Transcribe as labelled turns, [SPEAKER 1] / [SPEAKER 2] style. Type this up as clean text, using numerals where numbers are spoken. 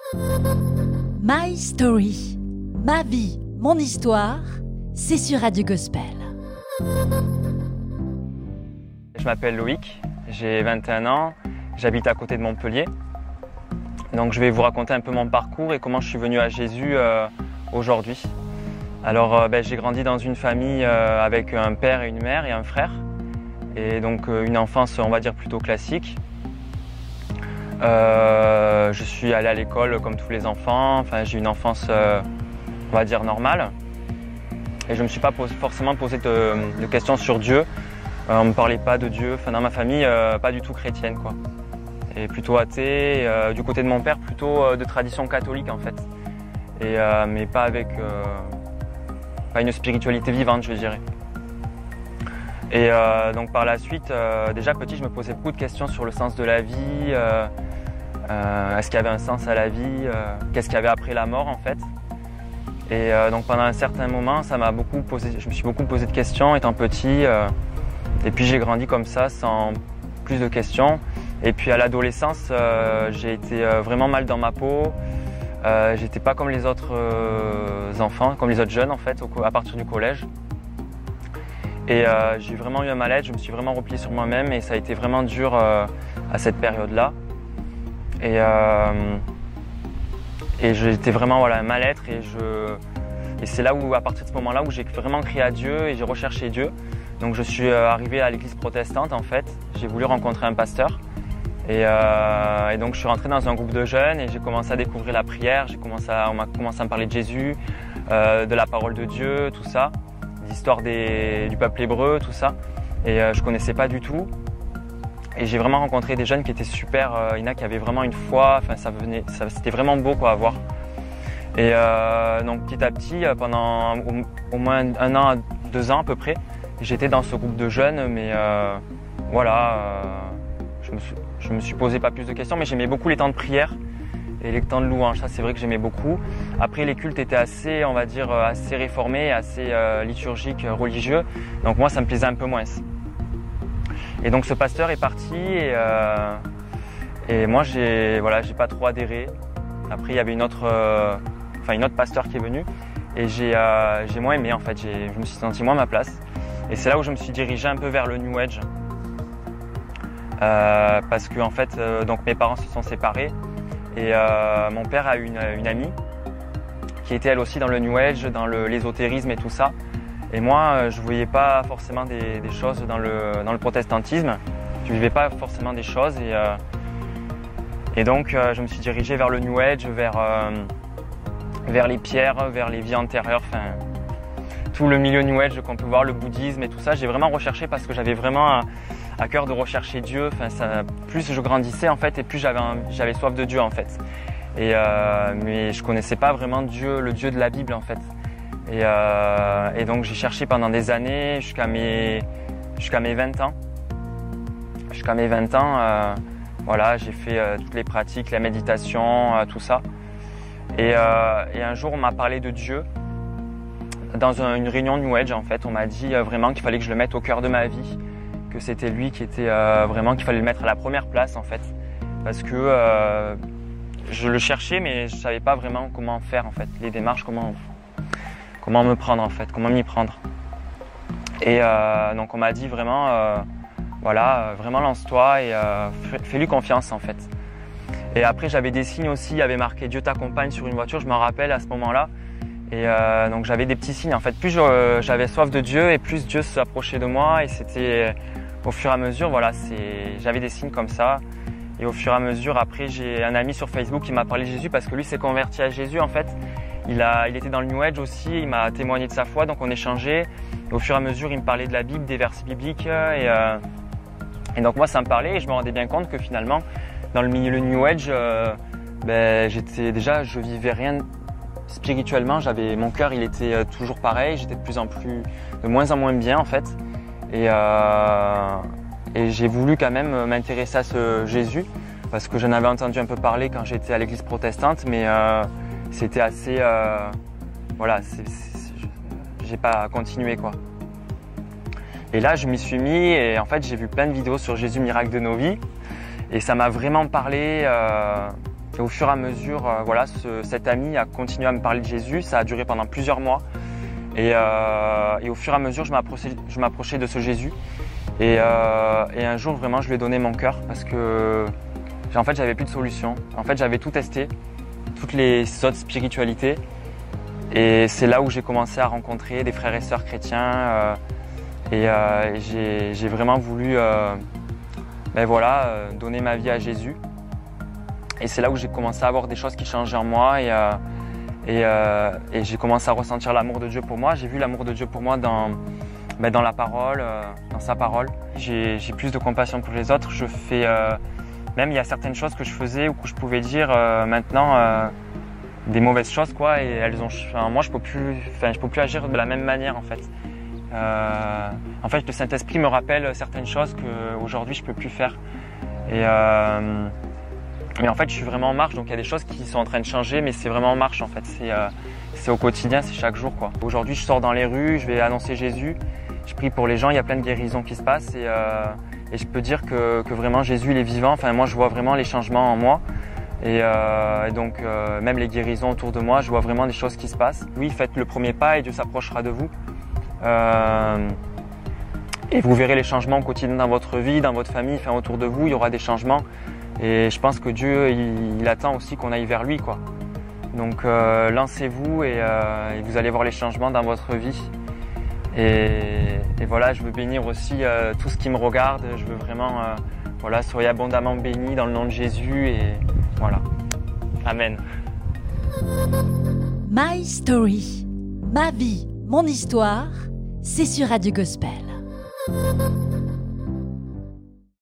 [SPEAKER 1] My Story, ma vie, mon histoire, c'est sur Radio Gospel.
[SPEAKER 2] Je m'appelle Loïc, j'ai 21 ans, j'habite à côté de Montpellier. Donc je vais vous raconter un peu mon parcours et comment je suis venu à Jésus aujourd'hui. Alors j'ai grandi dans une famille avec un père et une mère et un frère. Et donc une enfance, on va dire, plutôt classique. Je suis allé à l'école comme tous les enfants, enfin, j'ai une enfance, on va dire, normale. Et je ne me suis pas forcément posé de questions sur Dieu. On ne me parlait pas de Dieu, enfin, dans ma famille, pas du tout chrétienne, quoi. Et plutôt athée, du côté de mon père, plutôt de tradition catholique en fait. Mais pas avec pas une spiritualité vivante, je dirais. Et donc par la suite, déjà petit, je me posais beaucoup de questions sur le sens de la vie. Est-ce qu'il y avait un sens à la vie? Qu'est-ce qu'il y avait après la mort en fait? Et donc pendant un certain moment, je me suis beaucoup posé de questions étant petit. Et puis j'ai grandi comme ça, sans plus de questions. Et puis à l'adolescence, j'ai été vraiment mal dans ma peau. J'étais pas comme les autres enfants, comme les autres jeunes en fait, à partir du collège. Et j'ai vraiment eu un mal-être, je me suis vraiment replié sur moi-même et ça a été vraiment dur à cette période-là. Et j'étais vraiment un mal-être et c'est là où, à partir de ce moment-là, où j'ai vraiment crié à Dieu et j'ai recherché Dieu. Donc je suis arrivé à l'église protestante en fait, j'ai voulu rencontrer un pasteur. Et donc je suis rentré dans un groupe de jeunes et j'ai commencé à découvrir la prière, on m'a commencé à me parler de Jésus, de la parole de Dieu, tout ça, l'histoire du peuple hébreu, tout ça. Et je connaissais pas du tout. Et j'ai vraiment rencontré des jeunes qui étaient super, il y en a qui avaient vraiment une foi, enfin c'était vraiment beau quoi à voir. Et donc petit à petit, pendant au moins 1 an, 2 ans à peu près, j'étais dans ce groupe de jeunes, mais je me suis posé pas plus de questions, mais j'aimais beaucoup les temps de prière et les temps de louange. Ça, c'est vrai que j'aimais beaucoup. Après, les cultes étaient assez, on va dire, assez réformés, assez liturgiques, religieux. Donc moi, ça me plaisait un peu moins. Et donc ce pasteur est parti et moi, j'ai pas trop adhéré. Après, il y avait une autre pasteur qui est venu et j'ai moins aimé en fait. Je me suis senti moins à ma place. Et c'est là où je me suis dirigé un peu vers le New Age. Parce que en fait, donc mes parents se sont séparés et mon père a eu une amie qui était elle aussi dans le New Age, dans l'ésotérisme et tout ça. Et moi, je voyais pas forcément des choses dans le protestantisme. Je vivais pas forcément des choses et donc je me suis dirigé vers le New Age, vers les pierres, vers les vies antérieures, enfin tout le milieu New Age qu'on peut voir, le bouddhisme et tout ça. J'ai vraiment recherché parce que j'avais vraiment à cœur de rechercher Dieu. Enfin, plus je grandissais en fait et plus j'avais soif de Dieu en fait. Mais je connaissais pas vraiment Dieu, le Dieu de la Bible en fait. Et donc j'ai cherché pendant des années jusqu'à mes 20 ans. Jusqu'à mes 20 ans, j'ai fait toutes les pratiques, la méditation, tout ça. Et un jour on m'a parlé de Dieu. Dans une réunion New Age en fait, on m'a dit vraiment qu'il fallait que je le mette au cœur de ma vie. Que c'était lui qui était vraiment, qu'il fallait le mettre à la première place en fait, parce que je le cherchais mais je savais pas vraiment comment faire en fait, les démarches, comment me prendre en fait, comment m'y prendre. Et donc on m'a dit vraiment, vraiment lance-toi et fais-lui confiance en fait. Et après j'avais des signes aussi, il y avait marqué Dieu t'accompagne sur une voiture, je m'en rappelle à ce moment-là. Et donc j'avais des petits signes en fait, plus j'avais soif de Dieu et plus Dieu s'approchait de moi et c'était au fur et à mesure, j'avais des signes comme ça. Et au fur et à mesure, après j'ai un ami sur Facebook qui m'a parlé de Jésus parce que lui s'est converti à Jésus en fait. Il était dans le New Age aussi, il m'a témoigné de sa foi, donc on échangeait. Et au fur et à mesure, il me parlait de la Bible, des versets bibliques et donc moi ça me parlait et je me rendais bien compte que finalement dans le milieu New Age, je vivais rien spirituellement, mon cœur il était toujours pareil, j'étais de moins en moins bien en fait. Et j'ai voulu quand même m'intéresser à ce Jésus parce que j'en avais entendu un peu parler quand j'étais à l'église protestante, mais c'était assez, j'ai pas continué quoi. Et là je m'y suis mis et en fait j'ai vu plein de vidéos sur Jésus miracle de nos vies et ça m'a vraiment parlé. Et au fur et à mesure, cet ami a continué à me parler de Jésus. Ça a duré pendant plusieurs mois. Et au fur et à mesure, je m'approchais de ce Jésus. Et un jour, vraiment, je lui ai donné mon cœur parce que en fait, j'avais plus de solution. En fait, j'avais tout testé, toutes les autres spiritualités. Et c'est là où j'ai commencé à rencontrer des frères et sœurs chrétiens. J'ai vraiment voulu donner ma vie à Jésus. Et c'est là où j'ai commencé à avoir des choses qui changeaient en moi et j'ai commencé à ressentir l'amour de Dieu pour moi. J'ai vu l'amour de Dieu pour moi dans la parole, dans sa parole. J'ai plus de compassion pour les autres. Je fais même il y a certaines choses que je faisais ou que je pouvais dire maintenant des mauvaises choses quoi et moi je peux plus agir de la même manière en fait. Le Saint-Esprit me rappelle certaines choses qu'aujourd'hui je peux plus faire. Mais en fait, je suis vraiment en marche, donc il y a des choses qui sont en train de changer, mais c'est vraiment en marche en fait. C'est au quotidien, c'est chaque jour quoi. Aujourd'hui, je sors dans les rues, je vais annoncer Jésus, je prie pour les gens, il y a plein de guérisons qui se passent et je peux dire que vraiment Jésus il est vivant. Enfin, moi, je vois vraiment les changements en moi et donc même les guérisons autour de moi, je vois vraiment des choses qui se passent. Oui, faites le premier pas et Dieu s'approchera de vous. Et vous verrez les changements au quotidien dans votre vie, dans votre famille, enfin autour de vous, il y aura des changements. Et je pense que Dieu, il attend aussi qu'on aille vers lui, quoi. Donc lancez-vous et vous allez voir les changements dans votre vie. Et voilà, je veux bénir aussi tout ce qui me regarde. Je veux vraiment, soyez abondamment bénis dans le nom de Jésus et voilà. Amen.
[SPEAKER 1] My Story, ma vie, mon histoire, c'est sur Radio Gospel.